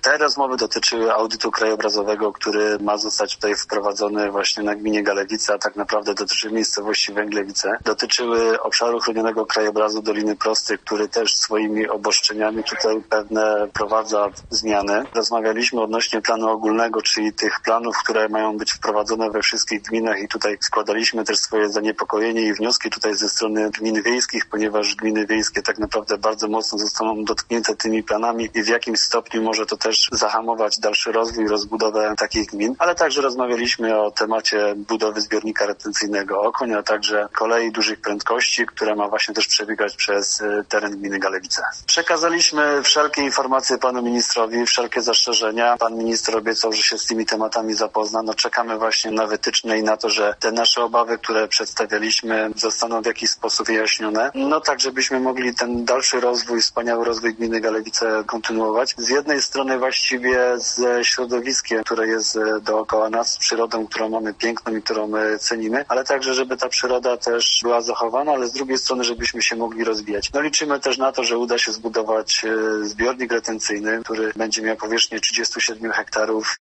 Te rozmowy dotyczyły audytu krajobrazowego, który ma zostać tutaj wprowadzony właśnie na gminie Galewice, a tak naprawdę dotyczy miejscowości Węglewice. Dotyczyły obszaru chronionego krajobrazu Doliny Prostej, który też swoimi obostrzeniami tutaj pewne prowadza zmiany. Rozmawialiśmy odnośnie planu ogólnego, czyli tych planów, które mają być wprowadzone we wszystkich gminach i tutaj składaliśmy też swoje zaniepokojenie i wnioski tutaj ze strony gmin wiejskich, ponieważ gminy wiejskie tak naprawdę bardzo mocno zostaną dotknięte tymi planami i w jakimś stopniu może to też zahamować dalszy rozwój, rozbudowę takich gmin, ale także rozmawialiśmy o temacie budowy zbiornika retencyjnego Okoń, a także kolei dużych prędkości, która ma właśnie też przebiegać przez teren gminy Galewice. Przekazaliśmy wszelkie informacje panu ministrowi, wszelkie zastrzeżenia. Pan minister obiecał, że się z tymi tematami zapozna. Czekamy właśnie na wytyczne i na to, że te nasze obawy, które przedstawialiśmy, zostaną w jakiś sposób wyjaśnione. Tak, żebyśmy mogli ten dalszy rozwój, wspaniały rozwój gminy Galewice kontynuować. Z jednej strony właściwie ze środowiskiem, które jest dookoła nas, z przyrodą, którą mamy piękną i którą cenimy, ale także, żeby ta przyroda też była zachowana, ale z drugiej strony, żebyśmy się mogli rozwijać. Liczymy też na to, że uda się zbudować zbiornik retencyjny, który będzie miał powierzchnię 37 hektarów.